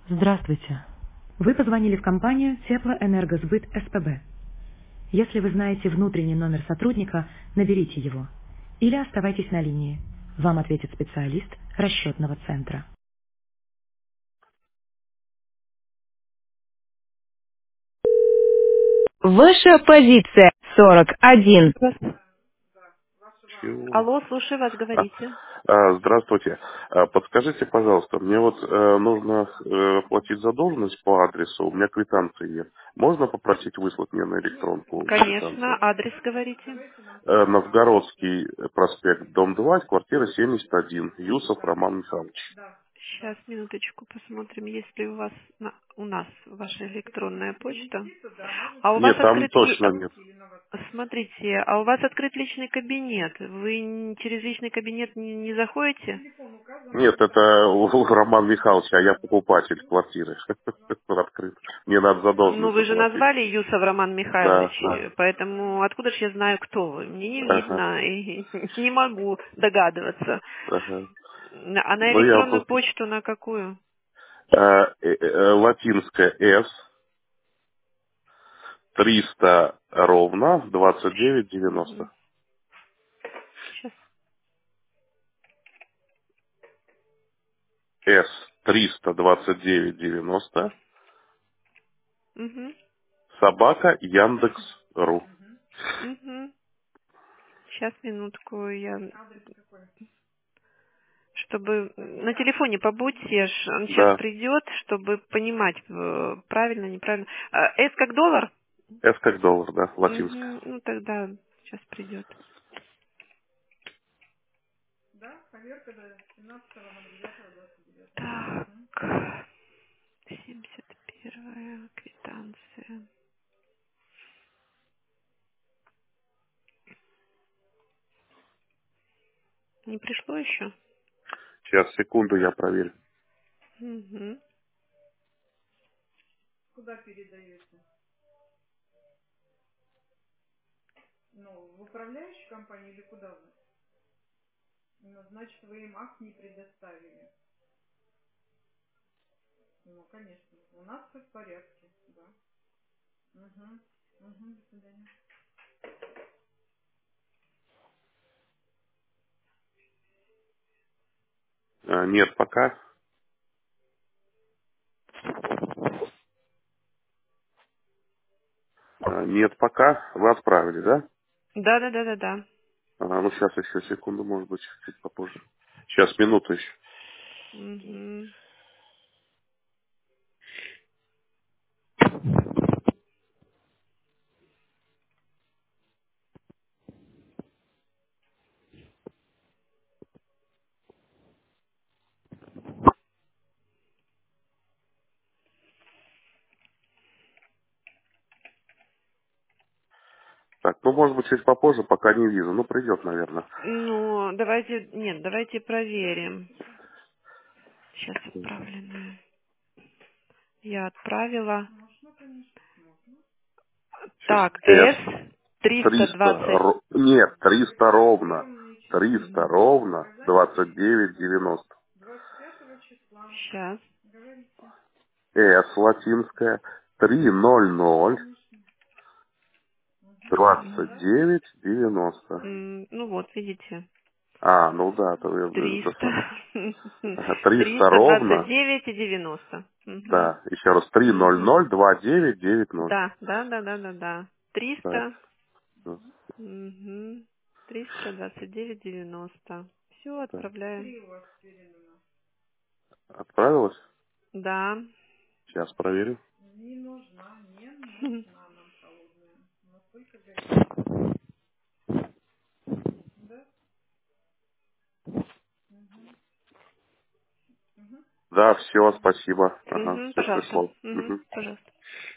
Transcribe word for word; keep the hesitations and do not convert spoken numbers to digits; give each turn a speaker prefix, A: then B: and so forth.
A: Здравствуйте. Вы позвонили в компанию Теплоэнергосбыт СПБ. Если вы знаете внутренний номер сотрудника, наберите его. Или оставайтесь на линии. Вам ответит специалист расчетного центра. Ваша позиция сорок один.
B: Чего?
A: Алло, слушаю вас,
B: А,
A: говорите.
B: а, здравствуйте. А, подскажите, пожалуйста, мне вот э, нужно э, платить задолженность по адресу, у меня квитанции нет. Можно попросить выслать мне на электронку
A: Конечно,
B: квитанцию?
A: адрес говорите.
B: Э, Новгородский проспект, дом два, квартира семьдесят один, Юсов Роман Михайлович.
A: Сейчас, минуточку, посмотрим, есть ли у вас на- у нас ваша электронная почта. А у вас
B: Нет, там
A: открыт ли...
B: точно нет.
A: Смотрите, а у вас открыт личный кабинет. Вы н- через личный кабинет не, не заходите?
B: Нет, это у Роман Михайлович, а я покупатель квартиры. Он открыт. Мне надо
A: Ну,
B: задолженность
A: вы же
B: заплатить.
A: назвали Юсов Роман
B: Да,
A: Михайлович,
B: да.
A: поэтому откуда же я знаю, кто вы? Мне не
B: Ага,
A: видно и не могу догадываться.
B: ага.
A: А на
B: Ну, я
A: электронную
B: просто...
A: почту на какую?
B: э, э, э, латинская S, триста ровно, двадцать девять девяносто.
A: Сейчас.
B: S, триста двадцать девять девяносто,
A: Угу.
B: собака Яндекс.ру.
A: Угу. Сейчас, минутку, я... Чтобы на телефоне побудьте, ж- он сейчас
B: Да,
A: придет, чтобы понимать, э, правильно, неправильно. А, С как доллар?
B: S как доллар, да, латинская.
A: Угу. Ну, тогда сейчас придет. Так, семьдесят первая квитанция. Не пришло еще?
B: Сейчас, секунду, я проверю.
A: Угу.
B: Э, Нет, пока. Э, Нет, пока. Вы отправили, да?
A: Да, да, да, да, да.
B: А, ну, сейчас еще секунду, может быть, чуть попозже. Сейчас, минуту еще.
A: Угу.
B: Так, ну, может быть, чуть попозже, пока не вижу. Ну, придет, наверное.
A: Ну, давайте, нет, давайте проверим. Сейчас отправленная. Я отправила.
B: Сейчас.
A: Так,
B: S,
A: С триста
B: триста,
A: двадцать.
B: ро- нет, триста ровно. Триста ровно, двадцать девять девяносто.
A: Сейчас.
B: S латинская, три ноль ноль, двадцать девять девяносто.
A: Ну вот, видите.
B: А, ну да, то я э,
A: Триста.
B: просто... Ага, триста
A: Триста двадцать
B: ровно,
A: девять и девяносто. Угу.
B: да, еще раз, три ноль
A: Угу.
B: ноль два девять девять ноль.
A: Да, да, да, да, да, да.
B: Так,
A: Триста.
B: ну,
A: Угу. Триста двадцать девять девяносто. Все,
B: так.
A: отправляем.
B: Отправилась?
A: Да.
B: Сейчас проверю. Да, все, спасибо. Ага,
A: Угу,
B: все
A: пожалуйста.
B: пришло.
A: Угу,
B: Мгм.
A: пожалуйста.